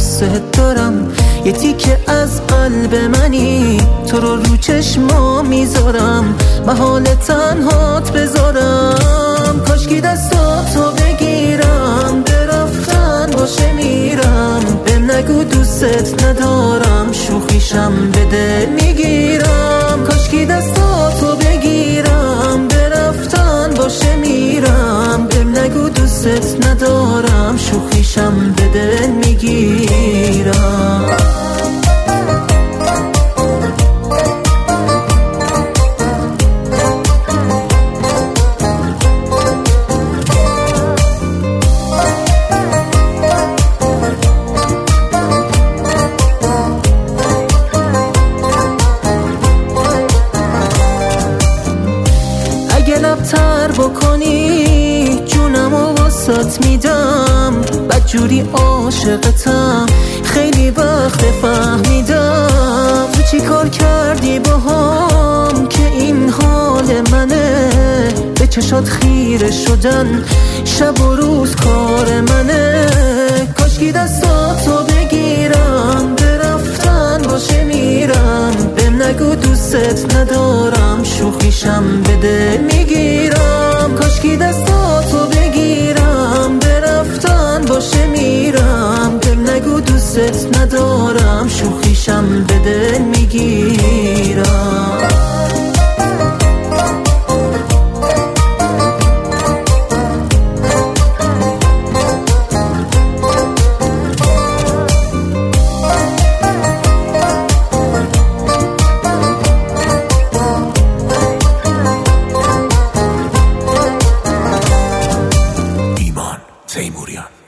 دوست دارم، یه تیکه از قلب منی، تو رو چشما میذارم، محال تنهات بذارم. کاشکی دستاتو بگیرم، برفتن باشه میرم، بهم نگو دوست ندارم، شوخیشم به دل میگیرم. کاشکی دستاتو بگیرم، برفتن باشه میرم، بهم نگو دوست ندارم، شوخیشم به دل میگیرم. لب‌تر بکنی جونمو واسات میدم، بدجوری عاشقتم، خیلی وقت فهمیدم تو چی کار کردی باهام که این حال منه. به چشات خیره شدن شب و روز کار منه. کاشکی دستاتو بگیرم، برفتن باشه میرم، بهم نگو دوست ندارم، شوخیشم به دل میگیرم. کاشکی دستاتو بگیرم، برفتن باشه میرم، بهم نگو دوست ندارم، شوخیشم به دل میگیرم. تیموریان